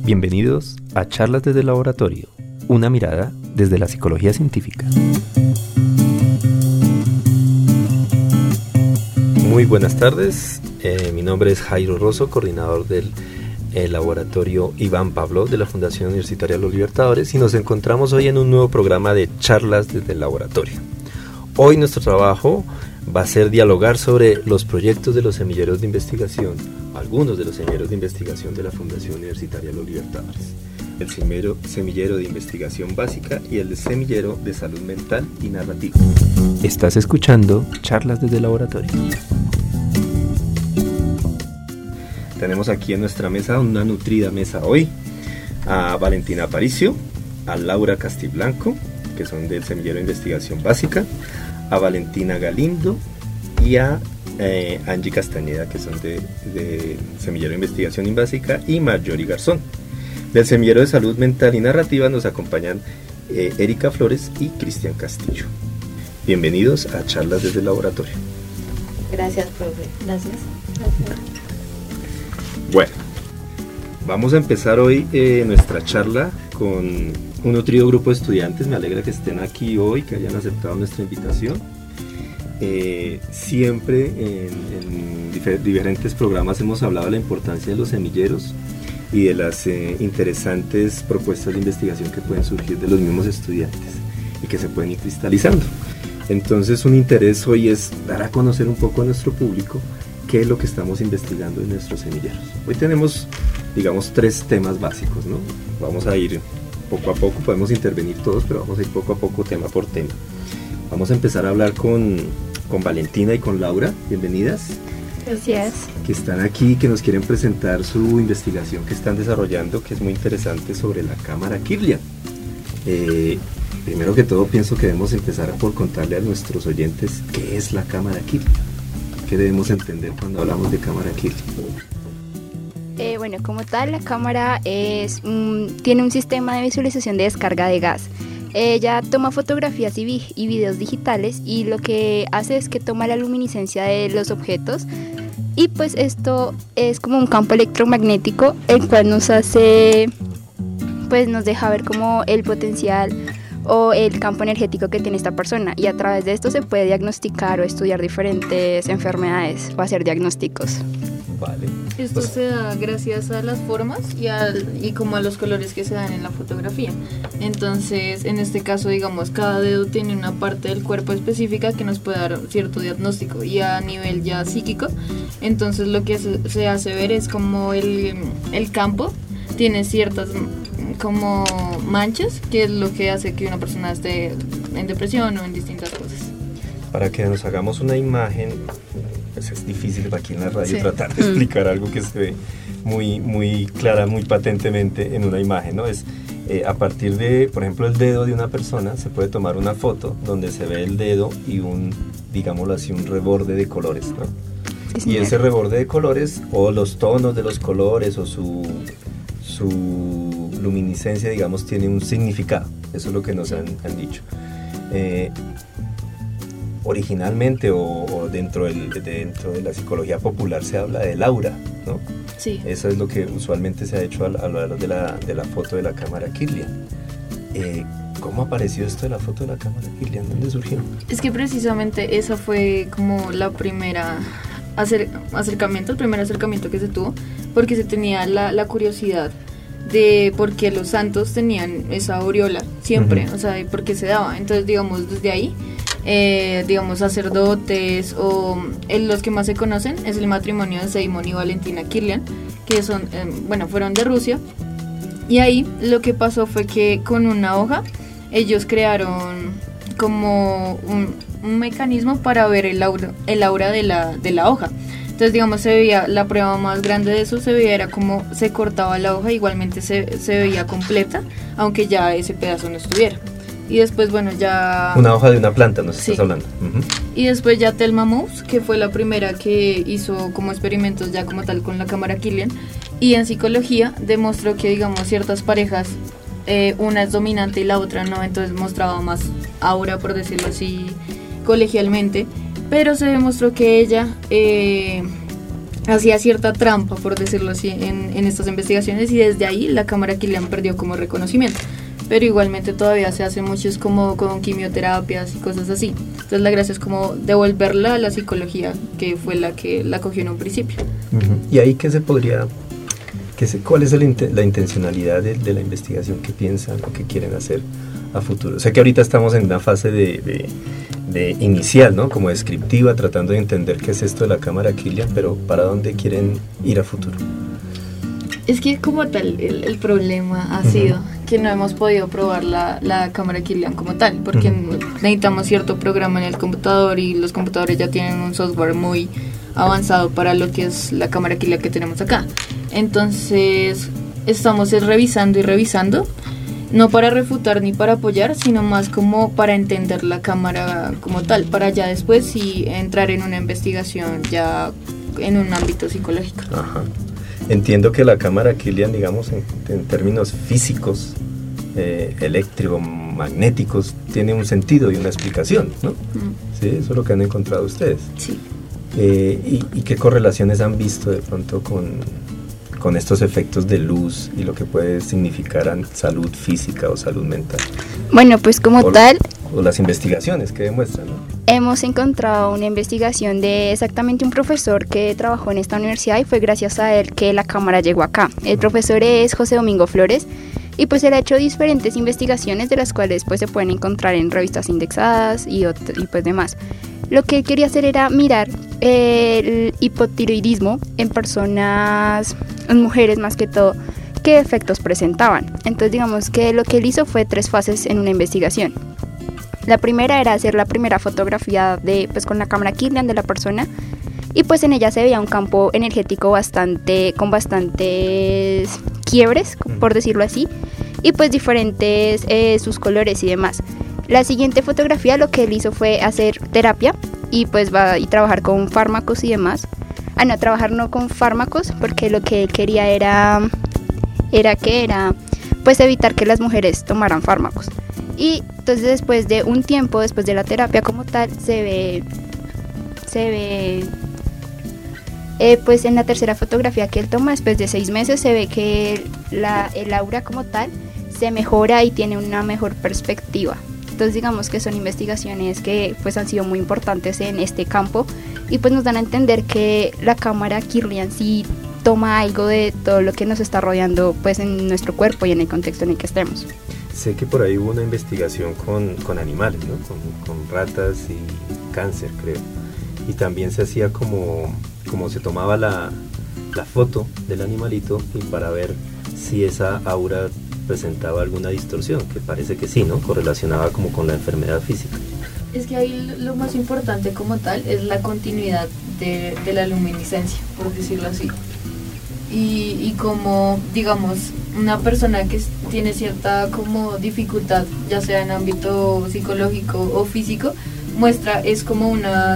Bienvenidos a Charlas desde el Laboratorio, una mirada desde la psicología científica. Muy buenas tardes, mi nombre es Jairo Rosso, coordinador del laboratorio Iván Pavlov de la Fundación Universitaria de los Libertadores, y nos encontramos hoy en un nuevo programa de Charlas desde el Laboratorio. Hoy nuestro trabajo va a ser dialogar sobre los proyectos de los semilleros de investigación, algunos de los semilleros de investigación de la Fundación Universitaria de los Libertadores. El semillero de investigación básica y el semillero de salud mental y narrativa. Estás escuchando Charlas desde el Laboratorio. Tenemos aquí en nuestra mesa, una nutrida mesa hoy, a Valentina Aparicio, a Laura Castiblanco, que son del semillero de investigación básica, a Valentina Galindo y a Angie Castañeda, que son de semillero de investigación básica, y Marjorie Garzón. Del semillero de salud mental y narrativa nos acompañan Erika Flores y Cristian Castillo. Bienvenidos a Charlas desde el Laboratorio. Gracias, profe. Gracias. Bueno, vamos a empezar hoy nuestra charla con un nutrido grupo de estudiantes. Me alegra que estén aquí hoy, que hayan aceptado nuestra invitación. Siempre en diferentes programas hemos hablado de la importancia de los semilleros y de las interesantes propuestas de investigación que pueden surgir de los mismos estudiantes y que se pueden ir cristalizando. Entonces, un interés hoy es dar a conocer un poco a nuestro público qué es lo que estamos investigando en nuestros semilleros. Hoy tenemos, digamos, 3 temas básicos, ¿no? Vamos a ir poco a poco, podemos intervenir todos, pero vamos a ir poco a poco, tema por tema. Vamos a empezar a hablar con Valentina y con Laura. Bienvenidas. Gracias. Que están aquí, que nos quieren presentar su investigación que están desarrollando, que es muy interesante, sobre la cámara Kirlian. Primero que todo, pienso que debemos empezar por contarle a nuestros oyentes qué es la cámara Kirlian. ¿Qué debemos entender cuando hablamos de cámara Kirlian? Bueno, como tal, la cámara tiene un sistema de visualización de descarga de gas. Ella toma fotografías y videos digitales, y lo que hace es que toma la luminiscencia de los objetos, y pues esto es como un campo electromagnético, el cual nos deja ver como el potencial o el campo energético que tiene esta persona, y a través de esto se puede diagnosticar o estudiar diferentes enfermedades o hacer diagnósticos. Vale. Esto se da gracias a las formas y como a los colores que se dan en la fotografía. Entonces, en este caso, digamos, cada dedo tiene una parte del cuerpo específica que nos puede dar cierto diagnóstico, y a nivel ya psíquico, entonces lo que se hace ver es como el campo tiene ciertas como manchas, que es lo que hace que una persona esté en depresión o en distintas cosas. Para que nos hagamos una imagen, pues es difícil aquí en la radio tratar de explicar algo que se ve muy, muy clara, muy patentemente en una imagen, ¿no? Es a partir de, por ejemplo, el dedo de una persona, se puede tomar una foto donde se ve el dedo y digámoslo así, un reborde de colores, ¿no? Sí, y ese reborde de colores, o los tonos de los colores, o su luminiscencia, digamos, tiene un significado. Eso es lo que nos han dicho. Originalmente o dentro de la psicología popular se habla del aura, ¿no? Sí. Eso es lo que usualmente se ha hecho al hablar de la foto de la cámara Kirlian. ¿Cómo apareció esto de la foto de la cámara Kirlian? ¿Dónde surgió? Es que precisamente esa fue como la primera el primer acercamiento que se tuvo, porque se tenía la curiosidad de por qué los santos tenían esa aureola siempre, o sea, por qué se daba. Entonces, digamos, desde ahí, digamos, sacerdotes o los que más se conocen es el matrimonio de Seimon y Valentina Kirlian, que son, fueron de Rusia, y ahí lo que pasó fue que con una hoja ellos crearon como un mecanismo para ver el aura de la hoja. Entonces, digamos, se veía, la prueba más grande de eso se veía era como se cortaba la hoja, igualmente se veía completa, aunque ya ese pedazo no estuviera. Y después, ya... Una hoja de una planta, nos estás hablando. Uh-huh. Y después ya Thelma Mouse, que fue la primera que hizo como experimentos ya como tal con la cámara Kirlian, y en psicología demostró que, digamos, ciertas parejas, una es dominante y la otra no, entonces mostraba más aura, por decirlo así, colegialmente, pero se demostró que ella hacía cierta trampa, por decirlo así, en estas investigaciones, y desde ahí la cámara Kirlian perdió como reconocimiento. Pero igualmente todavía se hacen muchos como con quimioterapias y cosas así. Entonces la gracia es como devolverla a la psicología, que fue la que la cogió en un principio. ¿Y ahí qué se podría, cuál es la intencionalidad de la investigación que piensan o que quieren hacer a futuro? Sé que ahorita estamos en una fase de inicial, ¿no? Como descriptiva, tratando de entender qué es esto de la cámara Kirlian, pero ¿para dónde quieren ir a futuro? Es que como tal, el problema ha sido que no hemos podido probar la cámara Kirlian como tal, porque necesitamos cierto programa en el computador y los computadores ya tienen un software muy avanzado para lo que es la cámara Kirlian que tenemos acá. Entonces estamos revisando y revisando, no para refutar ni para apoyar, sino más como para entender la cámara como tal, para ya después sí entrar en una investigación ya en un ámbito psicológico. Ajá. Entiendo que la cámara Kirlian, digamos, en términos físicos, electromagnéticos, tiene un sentido y una explicación, ¿no? Sí, eso es lo que han encontrado ustedes. Sí. ¿Y qué correlaciones han visto de pronto con estos efectos de luz y lo que puede significar salud física o salud mental? Bueno, pues como tal... O las investigaciones que demuestran, ¿no? Hemos encontrado una investigación de exactamente un profesor que trabajó en esta universidad y fue gracias a él que la cámara llegó acá. El profesor es José Domingo Flores y pues él ha hecho diferentes investigaciones de las cuales pues se pueden encontrar en revistas indexadas y pues demás. Lo que él quería hacer era mirar el hipotiroidismo en personas, en mujeres más que todo, qué efectos presentaban. Entonces digamos que lo que él hizo fue 3 fases en una investigación. La primera era hacer la primera fotografía con la cámara Kirlian de la persona y pues en ella se veía un campo energético con bastantes quiebres, por decirlo así, y pues diferentes sus colores y demás. La siguiente fotografía lo que él hizo fue hacer terapia y pues y trabajar con fármacos y demás. Trabajar no con fármacos porque lo que él quería era pues evitar que las mujeres tomaran fármacos. Y entonces después de un tiempo, después de la terapia como tal, se ve pues en la tercera fotografía que él toma, después de 6 meses, se ve que el aura como tal se mejora y tiene una mejor perspectiva. Entonces digamos que son investigaciones que pues han sido muy importantes en este campo y pues nos dan a entender que la cámara Kirlian sí toma algo de todo lo que nos está rodeando pues en nuestro cuerpo y en el contexto en el que estemos. Sé que por ahí hubo una investigación con animales, ¿no? Con ratas y cáncer, creo. Y también se hacía como se tomaba la foto del animalito y para ver si esa aura presentaba alguna distorsión, que parece que sí, ¿no? Correlacionaba como con la enfermedad física. Es que ahí lo más importante como tal es la continuidad de la luminiscencia, por decirlo así. Y como, digamos, una persona que tiene cierta como dificultad, ya sea en ámbito psicológico o físico, es como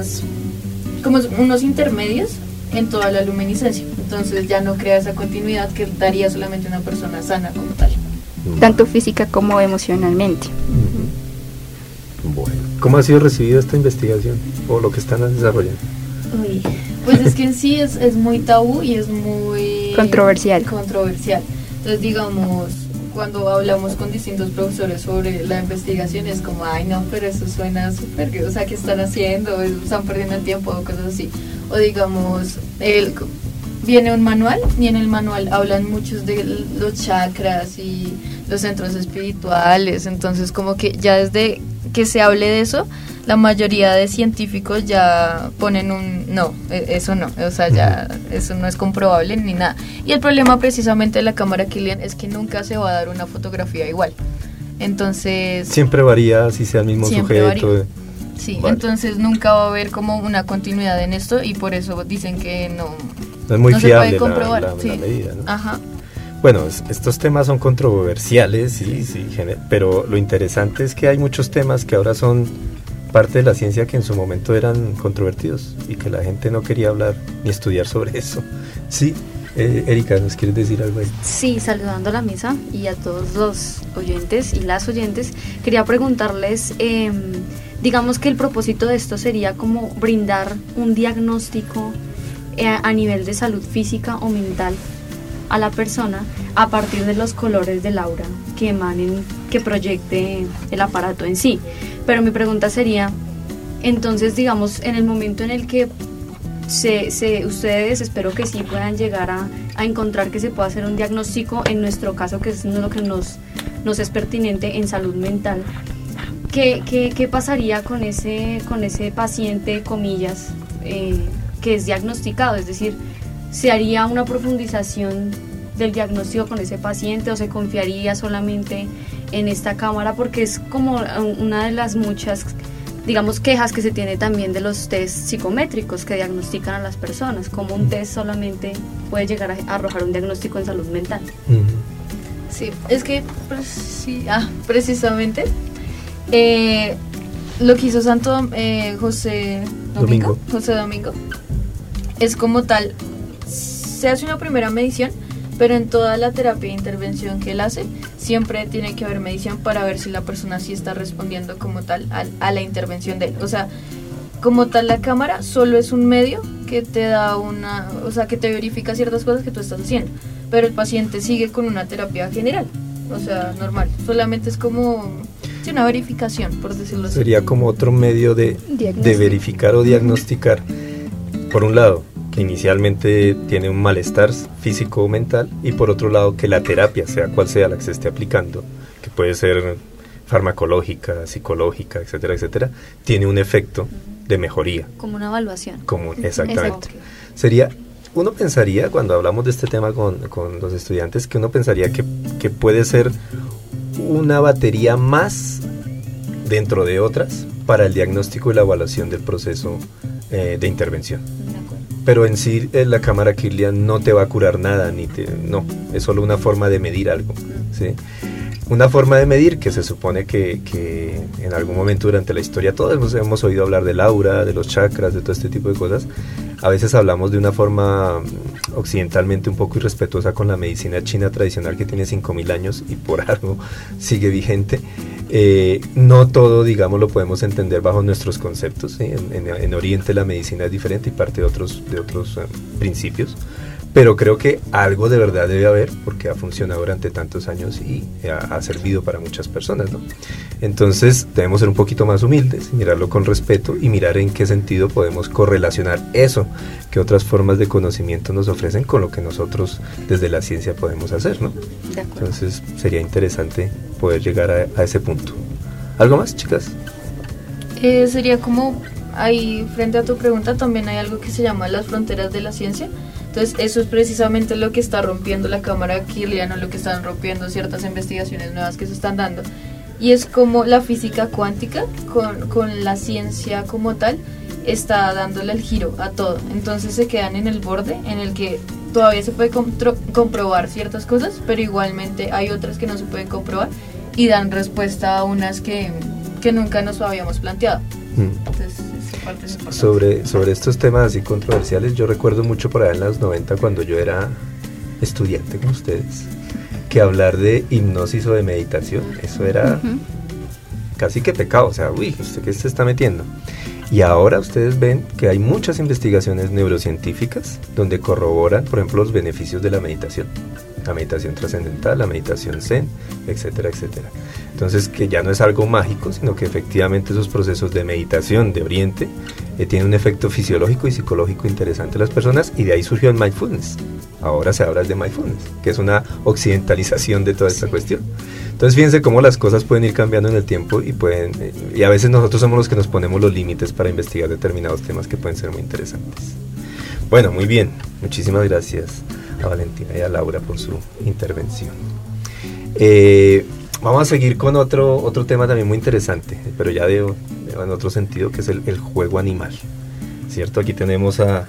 unos intermedios en toda la luminiscencia. Entonces ya no crea esa continuidad que daría solamente una persona sana como tal. Tanto física como emocionalmente. Bueno, ¿cómo ha sido recibida esta investigación o lo que están desarrollando? Uy, pues es que en sí es muy tabú y es muy controversial. Entonces digamos, cuando hablamos con distintos profesores sobre la investigación es como, ay no, pero eso suena súper, o sea, ¿qué están haciendo? Están perdiendo el tiempo o cosas así. O digamos, viene un manual y en el manual hablan muchos de los chakras y los centros espirituales, entonces como que ya desde que se hable de eso, la mayoría de científicos ya ponen eso no, o sea, ya eso no es comprobable ni nada. Y el problema precisamente de la cámara Kirlian es que nunca se va a dar una fotografía igual. Entonces... Siempre varía si sea el mismo sujeto. Sí, vale. Entonces nunca va a haber como una continuidad en esto y por eso dicen que no es muy fiable se puede comprobar. La medida, ¿no? Ajá. Bueno, estos temas son controversiales, sí, pero lo interesante es que hay muchos temas que ahora son parte de la ciencia que en su momento eran controvertidos y que la gente no quería hablar ni estudiar sobre eso. Sí, Erika, ¿nos quieres decir algo ahí? Sí, saludando a la mesa y a todos los oyentes y las oyentes, quería preguntarles, digamos que el propósito de esto sería como brindar un diagnóstico a nivel de salud física o mental a la persona a partir de los colores del aura que emanen, que proyecte el aparato en sí. Pero mi pregunta sería, entonces, digamos, en el momento en el que ustedes, espero que sí puedan llegar a encontrar que se pueda hacer un diagnóstico, en nuestro caso, que es lo que nos es pertinente en salud mental, ¿qué pasaría con ese paciente, comillas, que es diagnosticado? Es decir, ¿se haría una profundización del diagnóstico con ese paciente o se confiaría solamente en esta cámara? Porque es como una de las muchas, digamos, quejas que se tiene también de los test psicométricos que diagnostican a las personas, como un test solamente puede llegar a arrojar un diagnóstico en salud mental. Sí, es que precisamente lo que hizo José Domingo es como tal, se hace una primera medición, pero en toda la terapia de intervención que él hace, siempre tiene que haber medición para ver si la persona sí está respondiendo como tal a la intervención de él. O sea, como tal la cámara solo es un medio que te da que te verifica ciertas cosas que tú estás haciendo, pero el paciente sigue con una terapia general, o sea, normal. Solamente es como una verificación, por decirlo así. Sería como otro medio de verificar o diagnosticar, por un lado, que inicialmente tiene un malestar físico o mental, y por otro lado que la terapia, sea cual sea la que se esté aplicando, que puede ser farmacológica, psicológica, etcétera, etcétera, tiene un efecto de mejoría. Como una evaluación. Exactamente. Sería, uno pensaría, cuando hablamos de este tema con los estudiantes, que uno pensaría que puede ser una batería más dentro de otras para el diagnóstico y la evaluación del proceso de intervención. Pero en sí la cámara Kirlian no te va a curar nada, no, es solo una forma de medir algo, ¿sí? Una forma de medir que se supone que en algún momento durante la historia todos hemos oído hablar del aura, de los chakras, de todo este tipo de cosas. A veces hablamos de una forma occidentalmente un poco irrespetuosa con la medicina china tradicional que tiene 5.000 años y por algo sigue vigente. No todo, digamos, lo podemos entender bajo nuestros conceptos, ¿sí? En Oriente la medicina es diferente y parte de otros principios, pero creo que algo de verdad debe haber porque ha funcionado durante tantos años y ha servido para muchas personas, ¿no? Entonces debemos ser un poquito más humildes, mirarlo con respeto y mirar en qué sentido podemos correlacionar eso que otras formas de conocimiento nos ofrecen con lo que nosotros desde la ciencia podemos hacer, ¿no? De acuerdo. Entonces sería interesante poder llegar a ese punto. ¿Algo más, chicas? Sería como, ahí frente a tu pregunta también hay algo que se llama las fronteras de la ciencia. Entonces eso es precisamente lo que está rompiendo la cámara Kirlian, o lo que están rompiendo ciertas investigaciones nuevas que se están dando. Y es como la física cuántica con la ciencia como tal está dándole el giro a todo. Entonces se quedan en el borde en el que todavía se puede comprobar ciertas cosas, pero igualmente hay otras que no se pueden comprobar y dan respuesta a unas que nunca nos habíamos planteado. Entonces, sobre estos temas así controversiales, yo recuerdo mucho por allá en los 90 cuando yo era estudiante con ustedes, que hablar de hipnosis o de meditación, eso era casi que pecado, o sea, ¿usted qué se está metiendo? Y ahora ustedes ven que hay muchas investigaciones neurocientíficas donde corroboran, por ejemplo, los beneficios de la meditación trascendental, la meditación zen, etcétera, etcétera. Entonces, que ya no es algo mágico, sino que efectivamente esos procesos de meditación de Oriente tienen un efecto fisiológico y psicológico interesante en las personas, y de ahí surgió el mindfulness. Ahora se habla de mindfulness, que es una occidentalización de toda esta cuestión. Entonces, fíjense cómo las cosas pueden ir cambiando en el tiempo y a veces nosotros somos los que nos ponemos los límites para investigar determinados temas que pueden ser muy interesantes. Bueno, muy bien. Muchísimas gracias a Valentina y a Laura por su intervención. Vamos a seguir con otro tema también muy interesante, pero ya en otro sentido, que es el juego animal, ¿cierto? Aquí tenemos a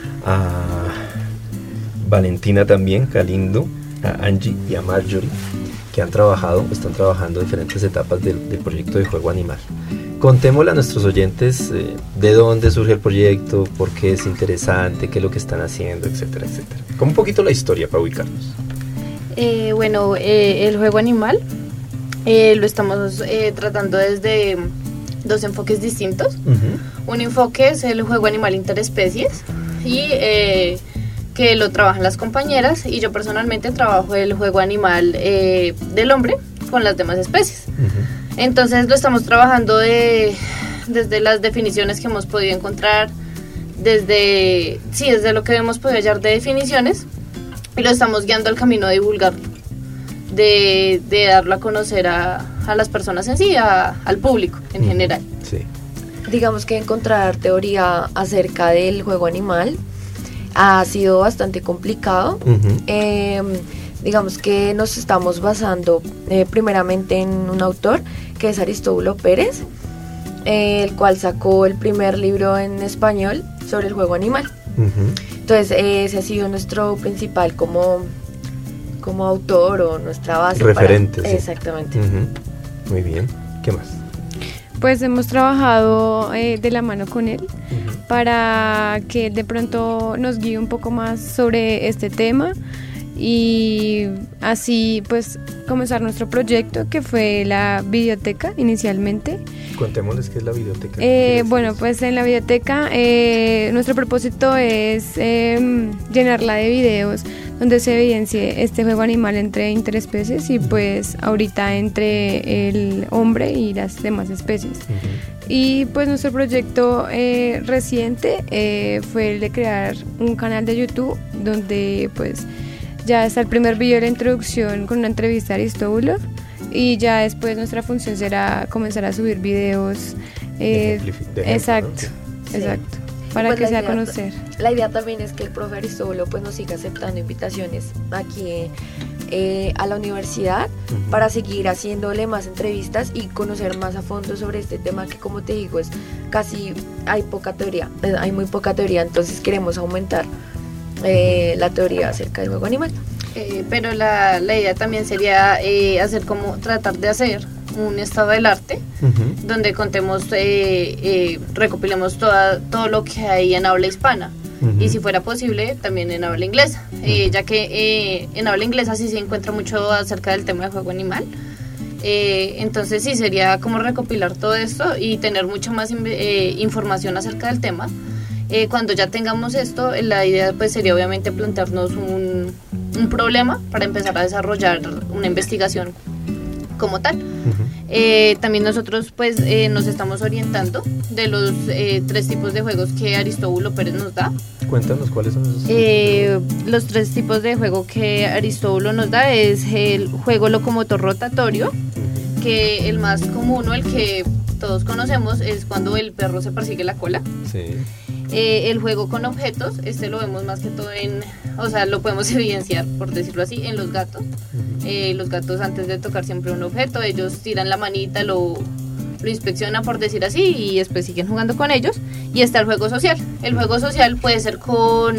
Valentina también, Galindo, a Angie y a Marjorie, que están trabajando diferentes etapas del proyecto de juego animal. Contémosle a nuestros oyentes de dónde surge el proyecto, por qué es interesante, qué es lo que están haciendo, etcétera, etcétera. Como un poquito la historia para ubicarnos. El juego animal lo estamos tratando desde dos enfoques distintos. Un enfoque es el juego animal interespecies, y que lo trabajan las compañeras, y yo personalmente trabajo el juego animal del hombre con las demás especies. Entonces lo estamos trabajando desde las definiciones que hemos podido encontrar, desde lo que hemos podido hallar de definiciones, y lo estamos guiando al camino de divulgarlo, de darlo a conocer a las personas en sí, al público en general. Sí. Digamos que encontrar teoría acerca del juego animal ha sido bastante complicado. Digamos que nos estamos basando primeramente en un autor que es Aristóbulo Pérez, el cual sacó el primer libro en español sobre el juego animal. Entonces ese ha sido nuestro principal como autor, o nuestra base. Referente. Sí. Exactamente. Muy bien. ¿Qué más? Pues hemos trabajado de la mano con él para que de pronto nos guíe un poco más sobre este tema, y así pues comenzar nuestro proyecto, que fue la videoteca inicialmente. Contémosles qué es la videoteca. Bueno, pues en la videoteca nuestro propósito es llenarla de videos donde se evidencie este juego animal entre interespecies, y pues ahorita entre el hombre y las demás especies. Y pues nuestro proyecto reciente fue el de crear un canal de YouTube, donde pues ya está el primer video de la introducción con una entrevista a Aristóbulo, y ya después nuestra función será comenzar a subir videos. Exacto, exacto, para pues que sea a conocer. La idea también es que el profe Aristóbulo pues nos siga aceptando invitaciones aquí a la universidad, para seguir haciéndole más entrevistas y conocer más a fondo sobre este tema, que como te digo es casi hay muy poca teoría, entonces queremos aumentar la teoría acerca del juego animal. Pero la idea también sería tratar de hacer un estado del arte, donde contemos, recopilemos todo lo que hay en habla hispana, y si fuera posible también en habla inglesa, ya que en habla inglesa sí se encuentra mucho acerca del tema del juego animal. Entonces sí, sería como recopilar todo esto y tener mucho más información acerca del tema. Cuando ya tengamos esto, la idea pues sería obviamente plantearnos un problema para empezar a desarrollar una investigación como tal. También nosotros pues nos estamos orientando de los 3 tipos de juegos que Aristóbulo Pérez nos da. Cuéntanos cuáles son esos. Los 3 tipos de juego que Aristóbulo nos da es el juego locomotor rotatorio, que el más común, o el que todos conocemos, es cuando el perro se persigue la cola. Sí. El juego con objetos, lo vemos más que todo lo podemos evidenciar, por decirlo así, en los gatos. Los gatos, antes de tocar siempre un objeto, ellos tiran la manita, lo inspeccionan, por decir así, y después siguen jugando con ellos. Y está el juego social. El juego social puede ser con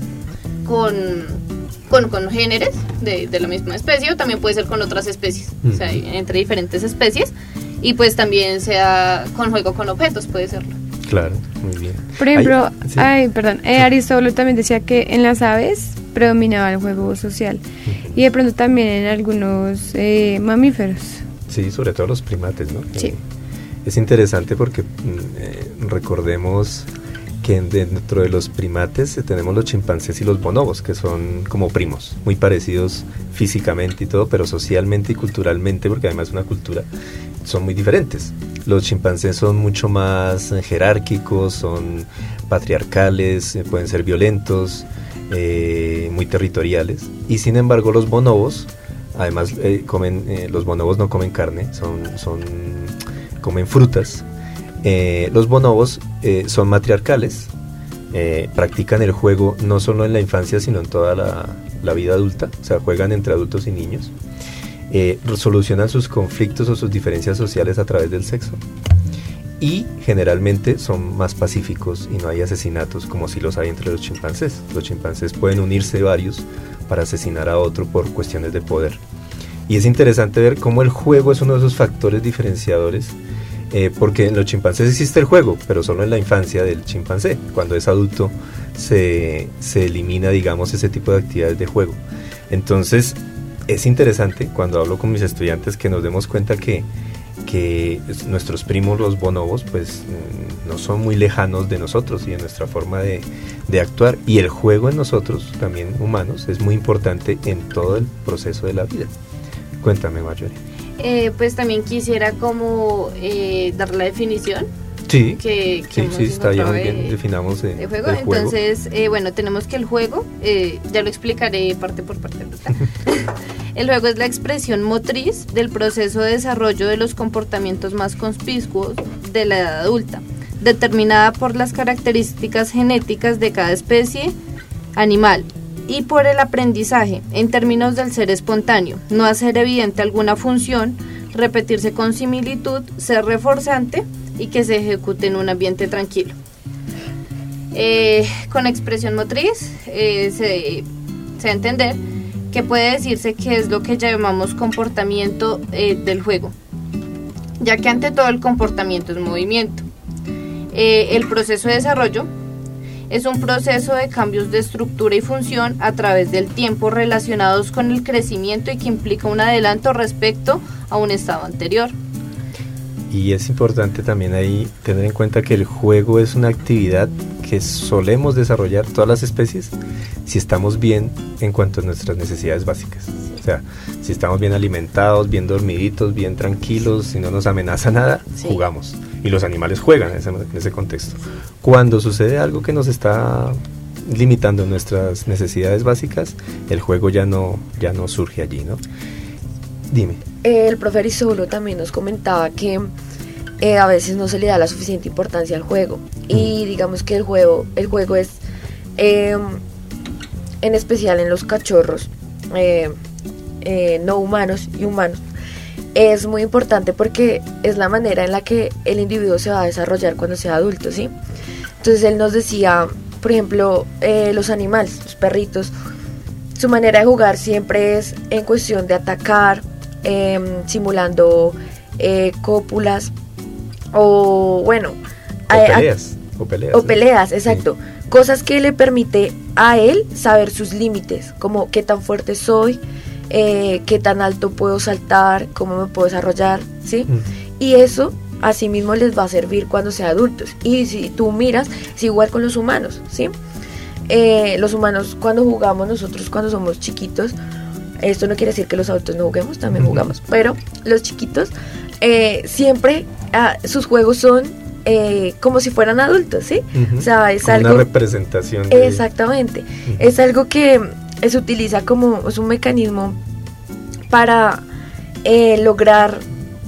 congéneres de la misma especie, o también puede ser con otras especies, o sea, entre diferentes especies, y pues también sea con juego con objetos, puede serlo. Claro, muy bien. Por ejemplo, sí. Aristóbulo también decía que en las aves predominaba el juego social, y de pronto también en algunos mamíferos. Sí, sobre todo los primates, ¿no? Sí. Es interesante porque recordemos que dentro de los primates tenemos los chimpancés y los bonobos, que son como primos, muy parecidos físicamente y todo, pero socialmente y culturalmente, porque además es una cultura, son muy diferentes. Los chimpancés son mucho más jerárquicos, son patriarcales, pueden ser violentos, muy territoriales, y sin embargo los bonobos, además los bonobos no comen carne, comen frutas. Los bonobos son matriarcales, practican el juego no solo en la infancia sino en toda la vida adulta, o sea, juegan entre adultos y niños, solucionan sus conflictos o sus diferencias sociales a través del sexo, y generalmente son más pacíficos y no hay asesinatos como si los hay entre los chimpancés. Los chimpancés pueden unirse varios para asesinar a otro por cuestiones de poder, y es interesante ver cómo el juego es uno de esos factores diferenciadores. Porque en los chimpancés existe el juego, pero solo en la infancia del chimpancé. Cuando es adulto se elimina, digamos, ese tipo de actividades de juego. Entonces es interesante cuando hablo con mis estudiantes que nos demos cuenta que que nuestros primos los bonobos pues no son muy lejanos de nosotros y de nuestra forma de actuar, y el juego en nosotros también humanos es muy importante en todo el proceso de la vida. Cuéntame, Marjorie. Pues también quisiera como dar la definición. Sí, que sí, está ya muy bien, definamos de juego. Entonces, bueno, tenemos que el juego, ya lo explicaré parte por parte, ¿verdad? El juego es la expresión motriz del proceso de desarrollo de los comportamientos más conspicuos de la edad adulta, determinada por las características genéticas de cada especie animal y por el aprendizaje, en términos del ser espontáneo, no hacer evidente alguna función, repetirse con similitud, ser reforzante y que se ejecute en un ambiente tranquilo. Con expresión motriz se va a entender que puede decirse que es lo que llamamos comportamiento del juego, ya que ante todo el comportamiento es movimiento. El proceso de desarrollo es un proceso de cambios de estructura y función a través del tiempo relacionados con el crecimiento y que implica un adelanto respecto a un estado anterior. Y es importante también ahí tener en cuenta que el juego es una actividad que solemos desarrollar todas las especies si estamos bien en cuanto a nuestras necesidades básicas. O sea, si estamos bien alimentados, bien dormiditos, bien tranquilos, si no nos amenaza nada, sí, jugamos. Y los animales juegan en ese contexto. Cuando sucede algo que nos está limitando nuestras necesidades básicas, el juego ya no surge allí, ¿no? Dime. El profe Aristóbulo también nos comentaba que a veces no se le da la suficiente importancia al juego, y digamos que el juego es en especial en los cachorros no humanos y humanos, es muy importante porque es la manera en la que el individuo se va a desarrollar cuando sea adulto, ¿sí? Entonces él nos decía, por ejemplo, los animales, los perritos, su manera de jugar siempre es en cuestión de atacar, simulando cópulas o bueno o peleas, exacto, sí. Cosas que le permite a él saber sus límites, como qué tan fuerte soy, qué tan alto puedo saltar, cómo me puedo desarrollar, ¿sí? Y eso asimismo les va a servir cuando sean adultos. Y si tú miras, es igual con los humanos, ¿sí? Los humanos, cuando jugamos nosotros, cuando somos chiquitos, esto no quiere decir que los adultos no juguemos, también jugamos, pero los chiquitos siempre sus juegos son como si fueran adultos, ¿sí? O sea, es como algo, una representación exactamente, es algo que se utiliza como, es un mecanismo para lograr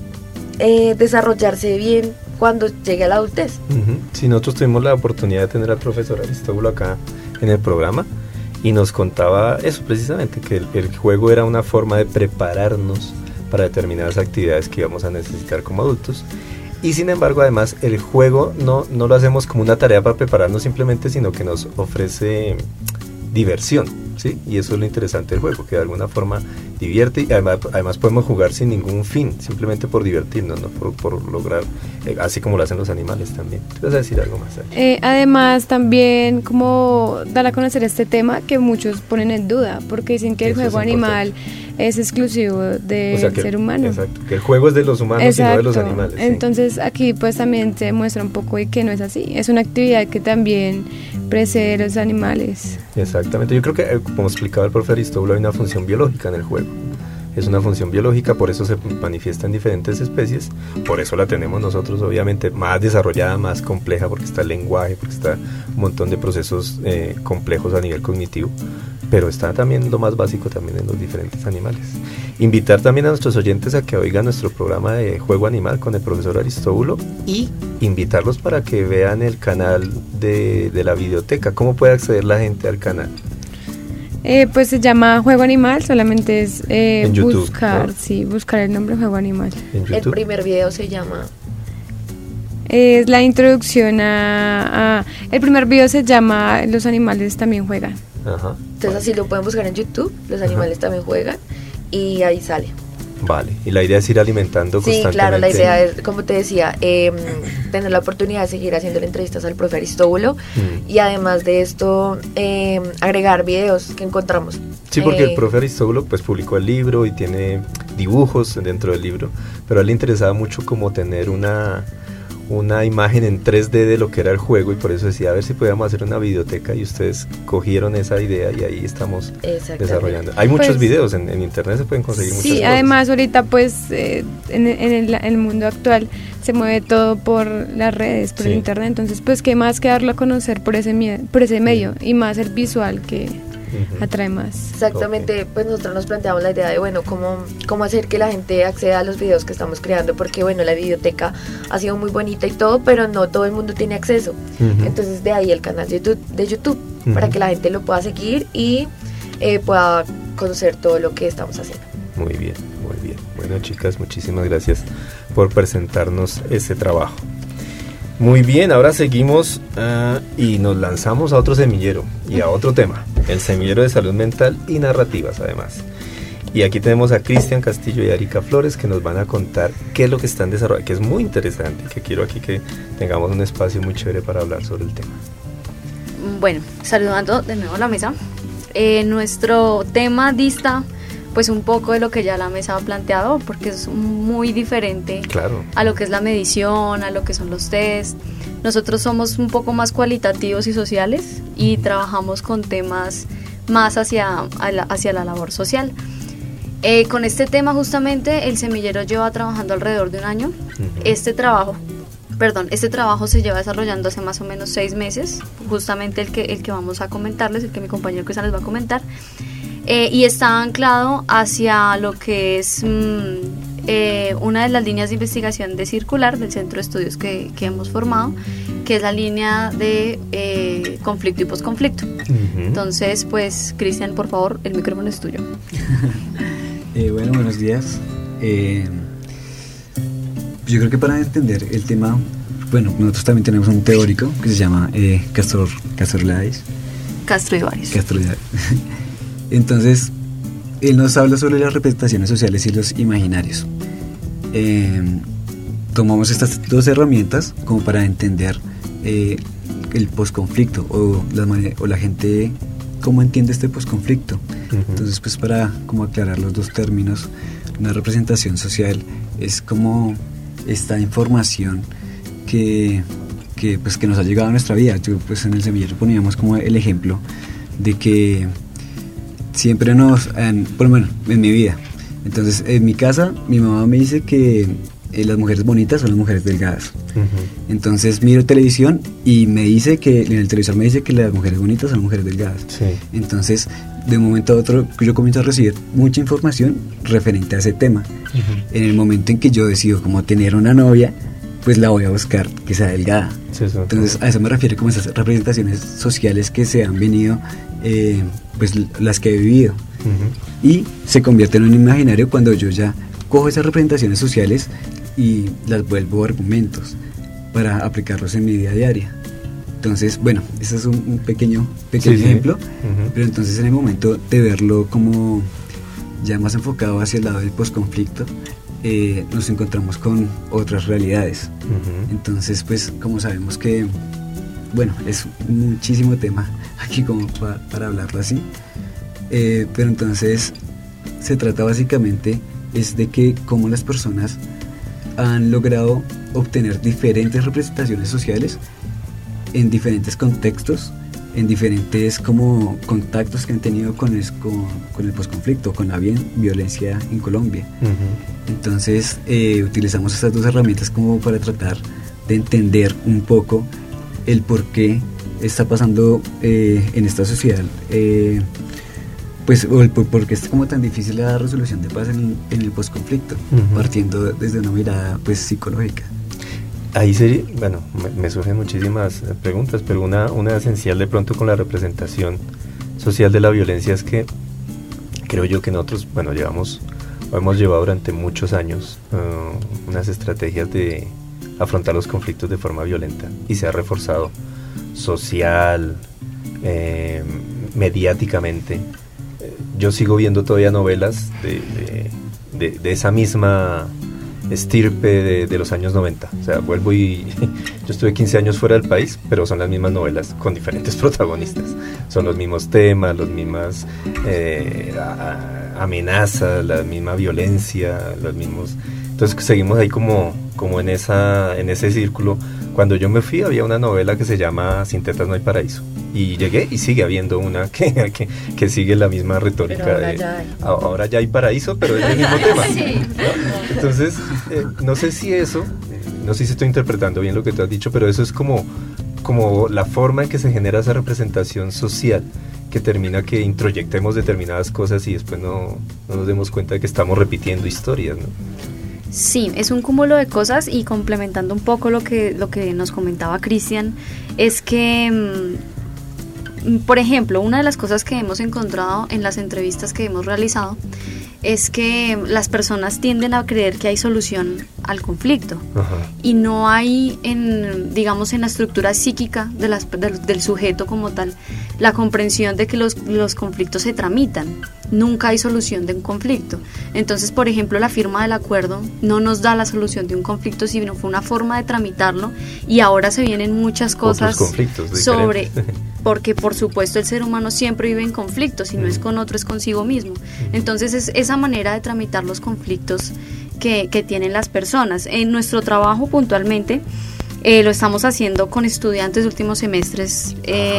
desarrollarse bien cuando llegue a la adultez. Sí, nosotros tuvimos la oportunidad de tener al profesor Aristóbulo acá en el programa y nos contaba eso precisamente, que el juego era una forma de prepararnos para determinadas actividades que íbamos a necesitar como adultos. Y sin embargo, además, el juego no lo hacemos como una tarea para prepararnos simplemente, sino que nos ofrece diversión, ¿sí? Y eso es lo interesante del juego, que de alguna forma divierte, y además podemos jugar sin ningún fin, simplemente por divertirnos, ¿no? Por lograr, así como lo hacen los animales también. ¿Tú vas a decir algo más? Además, también como dar a conocer este tema que muchos ponen en duda, porque dicen que el juego animal es exclusivo del ser humano. Exacto, que el juego es de los humanos y no de los animales. Entonces aquí pues también se muestra un poco de que no es así, es una actividad que también precede a los animales. Exactamente, yo creo que como explicaba el profe Aristóbulo, hay una función biológica en el juego. Es una función biológica, por eso se manifiesta en diferentes especies, por eso la tenemos nosotros obviamente más desarrollada, más compleja, porque está el lenguaje, porque está un montón de procesos complejos a nivel cognitivo, pero está también lo más básico también en los diferentes animales. Invitar también a nuestros oyentes a que oigan nuestro programa de Juego Animal con el profesor Aristóbulo y invitarlos para que vean el canal de la videoteca. ¿Cómo puede acceder la gente al canal? Pues se llama Juego Animal, solamente es en YouTube, buscar, ¿no? Sí, buscar el nombre Juego Animal. El primer video se llama... Es la introducción el primer video se llama Los animales también juegan. Ajá. Entonces así lo pueden buscar en YouTube, Los animales también juegan, y ahí sale. Vale, y la idea es ir alimentando constantemente. Sí, claro, la idea es, como te decía, tener la oportunidad de seguir haciendo entrevistas al profe Aristóbulo y además de esto agregar videos que encontramos Sí, porque el profe Aristóbulo pues publicó el libro y tiene dibujos dentro del libro, pero a él le interesaba mucho como tener una imagen en 3D de lo que era el juego, y por eso decía a ver si podíamos hacer una videoteca, y ustedes cogieron esa idea y ahí estamos desarrollando. Hay muchos videos en internet, se pueden conseguir muchas cosas. Sí, además ahorita pues en el mundo actual se mueve todo por las redes, por el internet, entonces pues qué más que darlo a conocer por ese medio, y más el visual que atrae más. Exactamente, pues nosotros nos planteamos la idea de, bueno, cómo hacer que la gente acceda a los videos que estamos creando, porque bueno, la biblioteca ha sido muy bonita y todo, pero no todo el mundo tiene acceso. Entonces de ahí el canal de YouTube para que la gente lo pueda seguir y pueda conocer todo lo que estamos haciendo. Muy bien, muy bien. Bueno, chicas, muchísimas gracias por presentarnos ese trabajo. Muy bien, ahora seguimos y nos lanzamos a otro semillero y a otro tema, el semillero de salud mental y narrativas además. Y aquí tenemos a Cristian Castillo y a Erika Flores, que nos van a contar qué es lo que están desarrollando, que es muy interesante, que quiero aquí que tengamos un espacio muy chévere para hablar sobre el tema. Bueno, saludando de nuevo a la mesa. Nuestro tema dista pues un poco de lo que ya la mesa ha planteado, porque es muy diferente a lo que es la medición, a lo que son los test. Nosotros somos un poco más cualitativos y sociales y trabajamos con temas más hacia la labor social. Con este tema justamente el semillero lleva trabajando alrededor de un año. Este trabajo se lleva desarrollando hace más o menos 6 meses, justamente el que vamos a comentarles, el que mi compañero Cristian les va a comentar. Y está anclado hacia lo que es una de las líneas de investigación de Circular, del centro de estudios que hemos formado, que es la línea de conflicto y posconflicto. Entonces, pues, Cristian, por favor, el micrófono es tuyo. Bueno, buenos días. Yo creo que para entender el tema, bueno, nosotros también tenemos un teórico que se llama Castro Ibáñez. Entonces, él nos habla sobre las representaciones sociales y los imaginarios. Tomamos estas 2 herramientas como para entender el posconflicto o la gente cómo entiende este posconflicto. Entonces, pues para como aclarar los 2 términos, una representación social es como esta información que nos ha llegado a nuestra vida. Yo, pues en el semillero poníamos como el ejemplo de que siempre por lo menos en mi vida, entonces en mi casa mi mamá me dice que las mujeres bonitas son las mujeres delgadas. Entonces miro televisión y me dice que en el televisor me dice que las mujeres bonitas son las mujeres delgadas. Entonces de un momento a otro yo comienzo a recibir mucha información referente a ese tema. En el momento en que yo decido como tener una novia, pues la voy a buscar que sea delgada. Entonces a eso me refiero, como esas representaciones sociales que se han venido pues las que he vivido, y se convierte en un imaginario cuando yo ya cojo esas representaciones sociales y las vuelvo argumentos para aplicarlos en mi vida diaria. Entonces, bueno, ese es un pequeño ejemplo, pero entonces en el momento de verlo como ya más enfocado hacia el lado del posconflicto, nos encontramos con otras realidades. Entonces, pues como sabemos que, bueno, es muchísimo tema aquí como para hablarlo así, pero entonces se trata básicamente es de que cómo las personas han logrado obtener diferentes representaciones sociales en diferentes contextos, en diferentes como contactos que han tenido con el posconflicto, con la violencia en Colombia. Entonces utilizamos estas 2 herramientas como para tratar de entender un poco el por qué está pasando en esta sociedad, pues por qué es como tan difícil la resolución de paz en el posconflicto, partiendo desde una mirada pues psicológica. Ahí sería, bueno, me surgen muchísimas preguntas, pero una esencial de pronto con la representación social de la violencia es que creo yo que nosotros, bueno, hemos llevado durante muchos años unas estrategias de afrontar los conflictos de forma violenta, y se ha reforzado social, mediáticamente. Yo sigo viendo todavía novelas de esa misma estirpe de los años 90, o sea, vuelvo y Yo estuve 15 años fuera del país, pero son las mismas novelas con diferentes protagonistas. Son los mismos temas, las mismas amenazas, la misma violencia, los mismos... Entonces seguimos ahí como en ese círculo. Cuando yo me fui había una novela que se llama Sin tetas no hay paraíso. Y llegué y sigue habiendo una que sigue la misma retórica. Ahora ya hay paraíso, pero es el mismo tema. Sí. ¿No? Entonces, no sé si estoy interpretando bien lo que tú has dicho, pero eso es como la forma en que se genera esa representación social que termina que introyectemos determinadas cosas y después no nos demos cuenta de que estamos repitiendo historias, ¿no? Sí, es un cúmulo de cosas, y complementando un poco lo que nos comentaba Cristian, es que, por ejemplo, una de las cosas que hemos encontrado en las entrevistas que hemos realizado es que las personas tienden a creer que hay solución al conflicto. Ajá. Y no hay en la estructura psíquica del sujeto como tal la comprensión de que los conflictos se tramitan. Nunca hay solución de un conflicto. Entonces, por ejemplo, la firma del acuerdo no nos da la solución de un conflicto, sino fue una forma de tramitarlo, y ahora se vienen muchas cosas sobre... Porque por supuesto el ser humano siempre vive en conflictos, si no es con otro es consigo mismo. Entonces es esa manera de tramitar los conflictos que tienen las personas. En nuestro trabajo puntualmente lo estamos haciendo con estudiantes de últimos semestres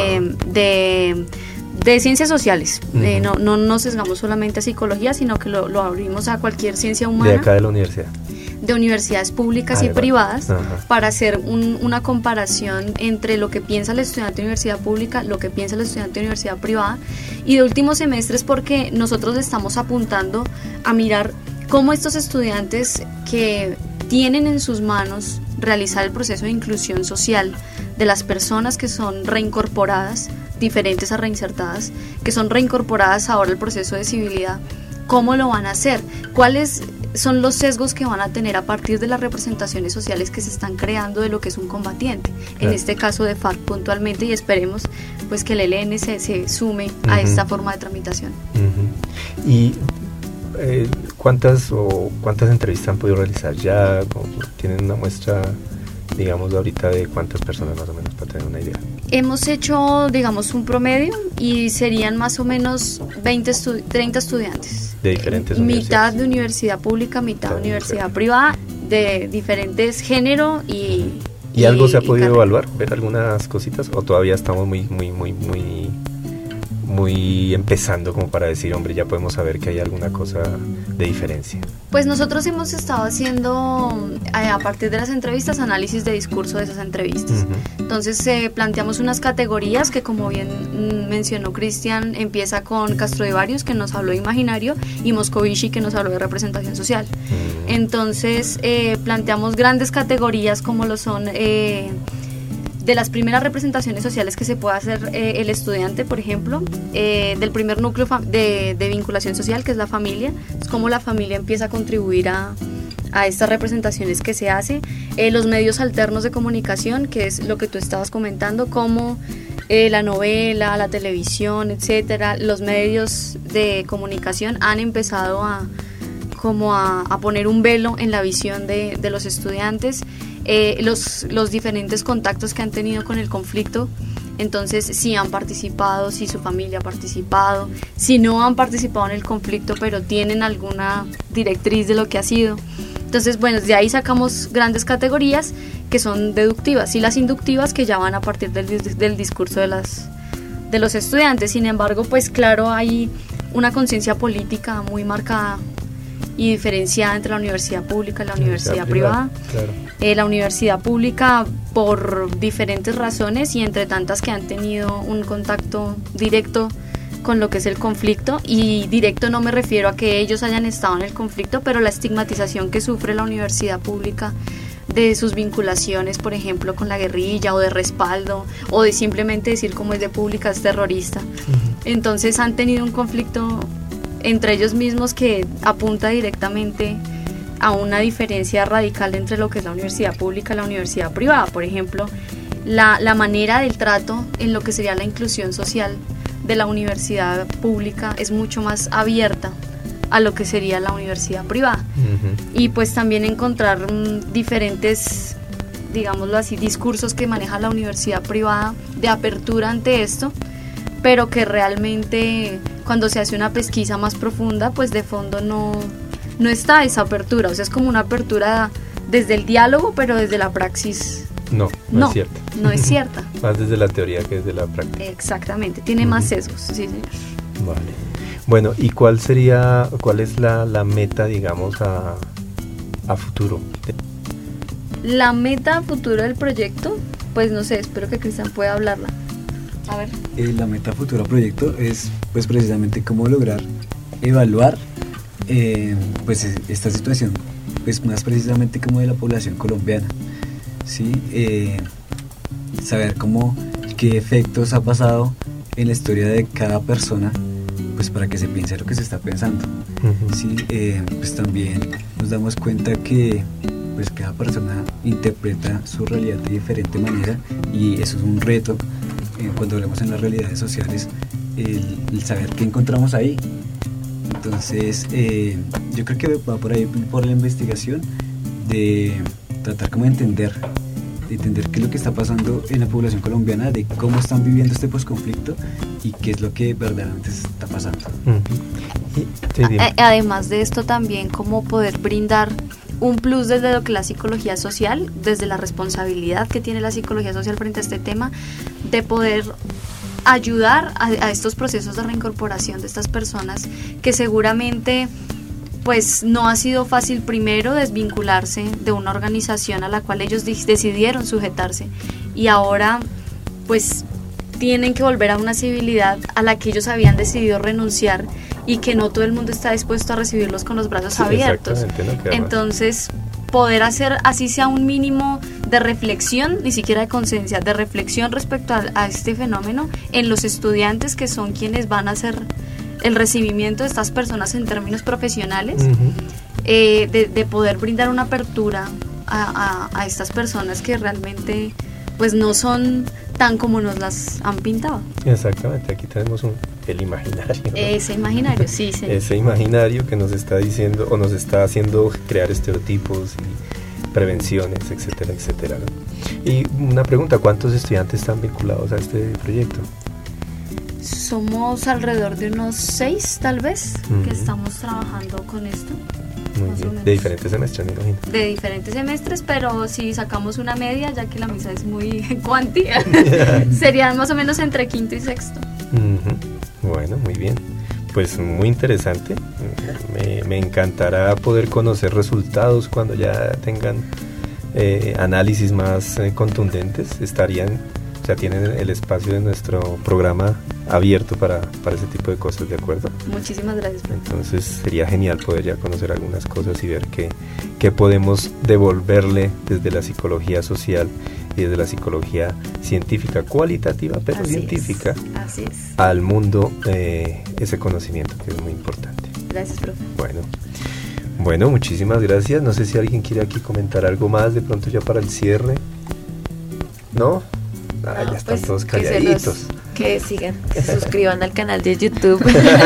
de ciencias sociales. No nos sesgamos solamente a psicología, sino que lo abrimos a cualquier ciencia humana. De acá de la universidad. De universidades públicas y privadas, para hacer una comparación entre lo que piensa el estudiante de universidad pública, lo que piensa el estudiante de universidad privada, y de últimos semestres, porque nosotros estamos apuntando a mirar cómo estos estudiantes que tienen en sus manos realizar el proceso de inclusión social de las personas que son reincorporadas, diferentes a reinsertadas, que son reincorporadas ahora al proceso de civilidad, ¿cómo lo van a hacer? ¿Cuáles son los sesgos que van a tener a partir de las representaciones sociales que se están creando de lo que es un combatiente? Claro. En este caso de FARC puntualmente, y esperemos pues que el ELN se sume a esta forma de tramitación. ¿Y cuántas entrevistas han podido realizar ya? ¿Tienen una muestra, digamos, ahorita de cuántas personas más o menos, para tener una idea? Hemos hecho, digamos, un promedio, y serían más o menos 30 estudiantes. De diferentes mitad de universidad pública, mitad de universidad privada, de diferentes género y algo se ha podido evaluar, ver algunas cositas, o todavía estamos muy empezando como para decir, hombre, ya podemos saber que hay alguna cosa de diferencia? Pues nosotros hemos estado haciendo, a partir de las entrevistas, análisis de discurso de esas entrevistas. Entonces planteamos unas categorías que, como bien mencionó Cristian, empieza con Castrodivarius, que nos habló de imaginario, y Moscovici, que nos habló de representación social. Entonces planteamos grandes categorías como lo son... de las primeras representaciones sociales que se puede hacer el estudiante, por ejemplo, del primer núcleo de vinculación social, que es la familia, es cómo la familia empieza a contribuir a estas representaciones que se hace, los medios alternos de comunicación, que es lo que tú estabas comentando, como la novela, la televisión, etcétera, los medios de comunicación han empezado a poner un velo en la visión de los estudiantes. Los diferentes contactos que han tenido con el conflicto, entonces si han participado, si su familia ha participado, si no han participado en el conflicto pero tienen alguna directriz de lo que ha sido. Entonces, bueno, de ahí sacamos grandes categorías que son deductivas, y las inductivas, que ya van a partir del discurso de los estudiantes. Sin embargo, pues claro, hay una conciencia política muy marcada y diferenciada entre la universidad pública y la universidad privada. Claro. La universidad pública, por diferentes razones, y entre tantas que han tenido un contacto directo con lo que es el conflicto, y directo no me refiero a que ellos hayan estado en el conflicto, pero la estigmatización que sufre la universidad pública de sus vinculaciones, por ejemplo, con la guerrilla, o de respaldo, o de simplemente decir como es de pública es terrorista. Entonces han tenido un conflicto entre ellos mismos que apunta directamente a una diferencia radical entre lo que es la universidad pública y la universidad privada. Por ejemplo, la manera del trato en lo que sería la inclusión social de la universidad pública es mucho más abierta a lo que sería la universidad privada. Y pues también encontrar diferentes digámoslo así, discursos que maneja la universidad privada de apertura ante esto, pero que realmente cuando se hace una pesquisa más profunda, pues de fondo no está esa apertura, o sea, es como una apertura desde el diálogo, pero desde la praxis. No es cierta. No es cierta. Más desde la teoría que desde la práctica. Exactamente, tiene más sesgos, sí, señor. Vale. Bueno, ¿y cuál es la meta, digamos, a futuro? La meta a futuro del proyecto, pues no sé, espero que Cristian pueda hablarla. A ver. La meta a futuro proyecto es pues precisamente cómo lograr evaluar pues esta situación, pues más precisamente como de la población colombiana, ¿sí? Saber qué efectos ha pasado en la historia de cada persona, pues para que se piense lo que se está pensando. ¿Sí? Pues también nos damos cuenta que pues cada persona interpreta su realidad de diferente manera, y eso es un reto cuando hablamos en las realidades sociales, el saber qué encontramos ahí. Entonces yo creo que va por ahí, por la investigación, de tratar como de entender qué es lo que está pasando en la población colombiana, de cómo están viviendo este posconflicto y qué es lo que verdaderamente está pasando. Sí, además de esto, también cómo poder brindar un plus desde lo que la psicología social, desde la responsabilidad que tiene la psicología social frente a este tema, de poder ayudar a estos procesos de reincorporación de estas personas que seguramente pues no ha sido fácil primero desvincularse de una organización a la cual ellos decidieron sujetarse, y ahora pues tienen que volver a una civilidad a la que ellos habían decidido renunciar, y que no todo el mundo está dispuesto a recibirlos con los brazos abiertos. Entonces, poder hacer así sea un mínimo de reflexión, ni siquiera de conciencia, de reflexión respecto a este fenómeno en los estudiantes, que son quienes van a hacer el recibimiento de estas personas en términos profesionales, de poder brindar una apertura a estas personas que realmente pues no son tan como nos las han pintado. Exactamente, aquí tenemos el imaginario, ¿no? Ese imaginario, sí, sí. Ese imaginario que nos está diciendo o nos está haciendo crear estereotipos y prevenciones, etcétera, etcétera, ¿no? Y una pregunta, ¿cuántos estudiantes están vinculados a este proyecto? Somos alrededor de unos 6, tal vez, que estamos trabajando con esto. Muy bien. De diferentes semestres, me imagino. De diferentes semestres, pero si sacamos una media, ya que la misa es muy cuanti, serían más o menos entre quinto y sexto. Bueno, muy bien. Pues muy interesante. Me encantará poder conocer resultados cuando ya tengan análisis más contundentes. Tienen el espacio de nuestro programa abierto para ese tipo de cosas, ¿de acuerdo? Muchísimas gracias. Entonces sería genial poder ya conocer algunas cosas y ver qué podemos devolverle desde la psicología social y desde la psicología científica, cualitativa pero científica, Así es. al mundo, ese conocimiento que es muy importante. Gracias, profe. Bueno, muchísimas gracias. No sé si alguien quiere aquí comentar algo más de pronto ya para el cierre. ¿No? Ya están pues, todos calladitos. Que sigan, que se suscriban al canal de YouTube.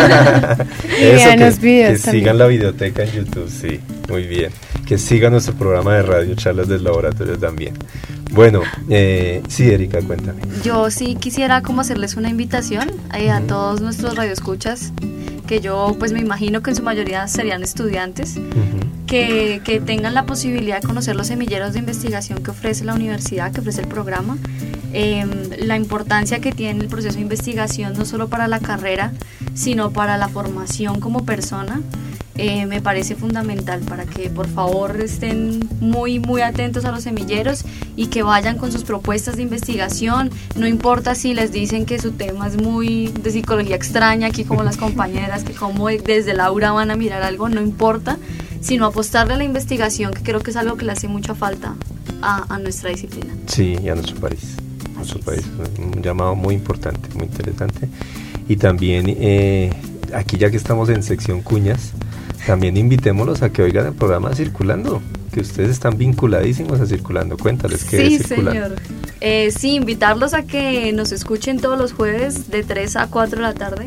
Vean los videos que sigan la videoteca en YouTube, sí, muy bien. Que sigan nuestro programa de radio, Charlas del Laboratorio también. Bueno, sí, Erika, cuéntame. Yo sí quisiera como hacerles una invitación a todos nuestros radioescuchas, que yo pues me imagino que en su mayoría serían estudiantes, que tengan la posibilidad de conocer los semilleros de investigación que ofrece la universidad, que ofrece el programa, la importancia que tiene el proceso de investigación no solo para la carrera, sino para la formación como persona. Me parece fundamental para que por favor estén muy muy atentos a los semilleros y que vayan con sus propuestas de investigación. No importa si les dicen que su tema es muy de psicología extraña, aquí como las compañeras, que como desde el aura van a mirar algo, no importa, sino apostarle a la investigación, que creo que es algo que le hace mucha falta a nuestra disciplina. Sí, y a nuestro país. Un llamado muy importante, muy interesante. Y también aquí, ya que estamos en sección cuñas, también invitémoslos a que oigan el programa Circulando, que ustedes están vinculadísimos a Circulando. Cuéntales qué es Circulando. Sí, señor. Sí, invitarlos a que nos escuchen todos los jueves de 3 a 4 de la tarde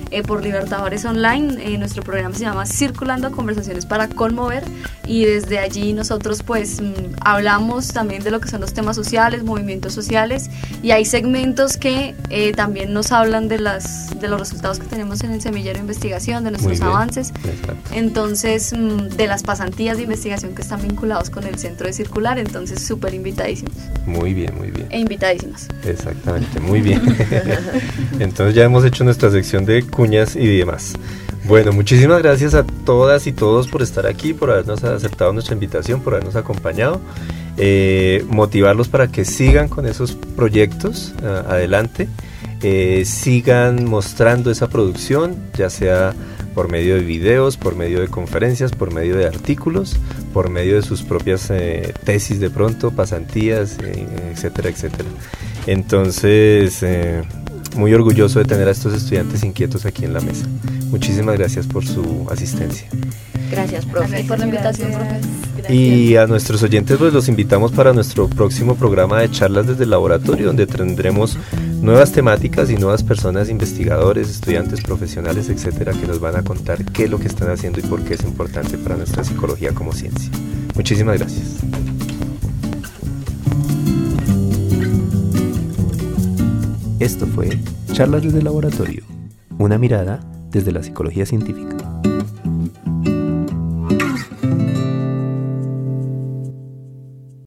por Libertadores Online. Nuestro programa se llama Circulando, conversaciones para conmover, y desde allí nosotros pues hablamos también de lo que son los temas sociales, movimientos sociales, y hay segmentos que también nos hablan de los resultados que tenemos en el semillero de investigación, de nuestros avances. Exacto. Entonces, de las pasantías de investigación que están vinculados con el Centro de Circular. Entonces, súper invitadísimos. Muy bien, muy bien. E invitadísimas. Exactamente, muy bien. Entonces ya hemos hecho nuestra sección de cuñas y demás. Bueno, muchísimas gracias a todas y todos por estar aquí, por habernos aceptado nuestra invitación, por habernos acompañado. Motivarlos para que sigan con esos proyectos adelante, sigan mostrando esa producción, ya sea por medio de videos, por medio de conferencias, por medio de artículos, por medio de sus propias tesis de pronto, pasantías, etcétera, etcétera. Entonces, muy orgulloso de tener a estos estudiantes inquietos aquí en la mesa. Muchísimas gracias por su asistencia. Gracias, profe. Gracias por la invitación, profe. Y a nuestros oyentes pues los invitamos para nuestro próximo programa de charlas desde el laboratorio, donde tendremos nuevas temáticas y nuevas personas, investigadores, estudiantes, profesionales, etcétera, que nos van a contar qué es lo que están haciendo y por qué es importante para nuestra psicología como ciencia. Muchísimas gracias. Esto fue Charlas desde el Laboratorio, una mirada desde la psicología científica.